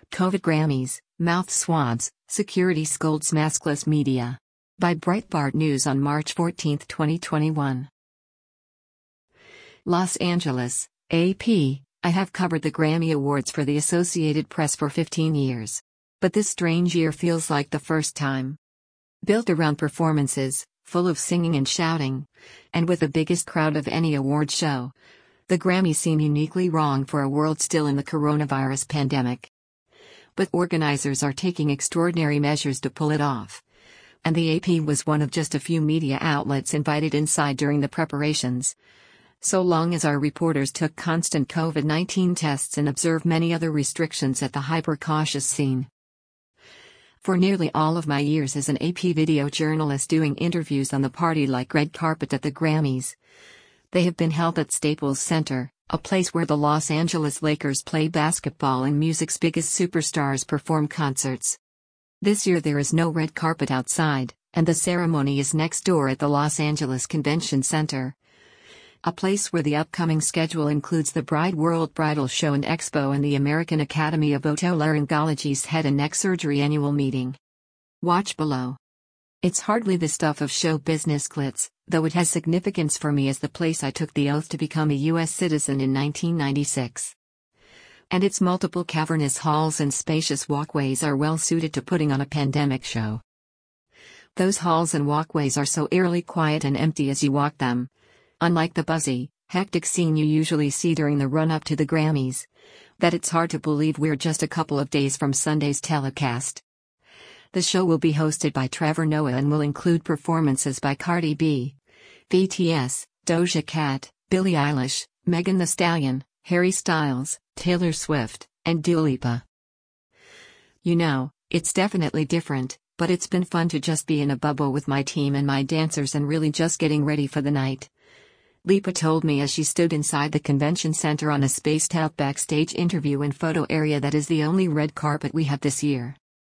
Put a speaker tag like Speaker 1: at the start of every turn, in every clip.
Speaker 1: COVID Grammys, Mouth Swabs, Security Scolds Maskless Media. By Breitbart News on March 14, 2021. Los Angeles, AP. I have covered the Grammy Awards for the Associated Press for 15 years. But this strange year feels like the first time. Built around performances, full of singing and shouting, and with the biggest crowd of any award show, the Grammys seem uniquely wrong for a world still in the coronavirus pandemic. But organizers are taking extraordinary measures to pull it off. And the AP was one of just a few media outlets invited inside during the preparations. So long as our reporters took constant COVID-19 tests and observed many other restrictions at the hyper-cautious scene. For nearly all of my years as an AP video journalist doing interviews on the party-like red carpet at the Grammys, they have been held at Staples Center, a place where the Los Angeles Lakers play basketball and music's biggest superstars perform concerts. This year there is no red carpet outside, and the ceremony is next door at the Los Angeles Convention Center. A place where the upcoming schedule includes the Bride World Bridal Show and Expo and the American Academy of Otolaryngology's Head and Neck Surgery annual meeting. Watch below. It's hardly the stuff of show business glitz, though it has significance for me as the place I took the oath to become a U.S. citizen in 1996. And its multiple cavernous halls and spacious walkways are well suited to putting on a pandemic show. Those halls and walkways are so eerily quiet and empty as you walk them. Unlike the buzzy, hectic scene you usually see during the run-up to the Grammys, that it's hard to believe we're just a couple of days from Sunday's telecast. The show will be hosted by Trevor Noah and will include performances by Cardi B, BTS, Doja Cat, Billie Eilish, Megan Thee Stallion, Harry Styles, Taylor Swift, and Dua Lipa. You know, it's definitely different, but it's been fun to just be in a bubble with my team and my dancers and really just getting ready for the night. Lipa told me as she stood inside the convention center on a spaced-out backstage interview and photo area that is the only red carpet we have this year.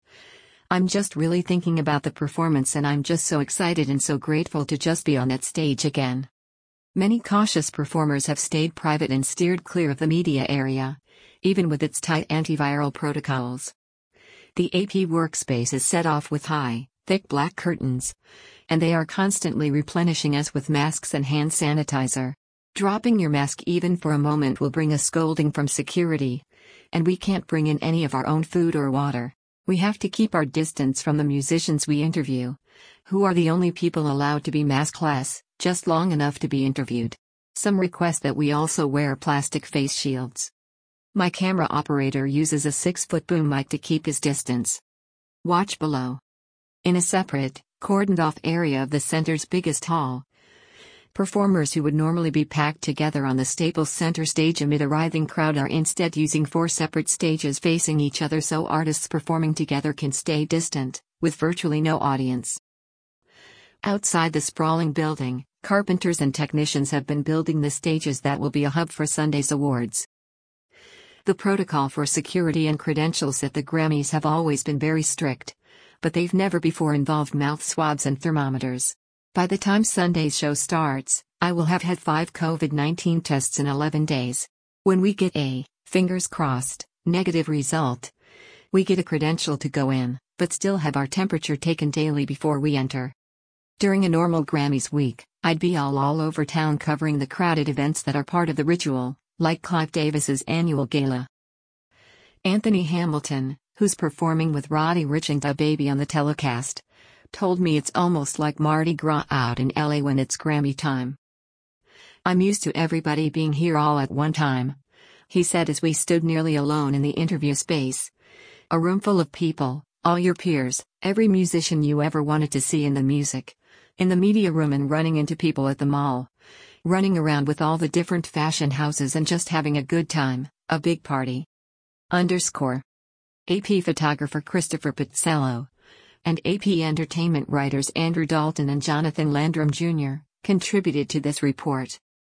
Speaker 1: I'm just really thinking about the performance and I'm just so excited and so grateful to just be on that stage again. Many cautious performers have stayed private and steered clear of the media area, even with its tight antiviral protocols. The AP workspace is set off with high, thick black curtains, and they are constantly replenishing us with masks and hand sanitizer. Dropping your mask even for a moment will bring a scolding from security, and we can't bring in any of our own food or water. We have to keep our distance from the musicians we interview, who are the only people allowed to be maskless, just long enough to be interviewed. Some request that we also wear plastic face shields. My camera operator uses a 6-foot boom mic to keep his distance. Watch below. In a separate, cordoned-off area of the center's biggest hall, performers who would normally be packed together on the Staples Center stage amid a writhing crowd are instead using 4 separate stages facing each other so artists performing together can stay distant, with virtually no audience. Outside the sprawling building, carpenters and technicians have been building the stages that will be a hub for Sunday's awards. The protocol for security and credentials at the Grammys have always been very strict, but they've never before involved mouth swabs and thermometers. By the time Sunday's show starts, I will have had 5 COVID-19 tests in 11 days. When we get a, fingers crossed, negative result, we get a credential to go in, but still have our temperature taken daily before we enter. During a normal Grammys week, I'd be all over town covering the crowded events that are part of the ritual, like Clive Davis's annual gala. Anthony Hamilton, who's performing with Roddy Ricch and DaBaby on the telecast, told me it's almost like Mardi Gras out in LA when it's Grammy time. I'm used to everybody being here all at one time, he said as we stood nearly alone in the interview space. A room full of people, all your peers, every musician you ever wanted to see in the music, in the media room and running into people at the mall, running around with all the different fashion houses and just having a good time, a big party. AP photographer Christopher Pizzello and AP entertainment writers Andrew Dalton and Jonathan Landrum Jr. contributed to this report.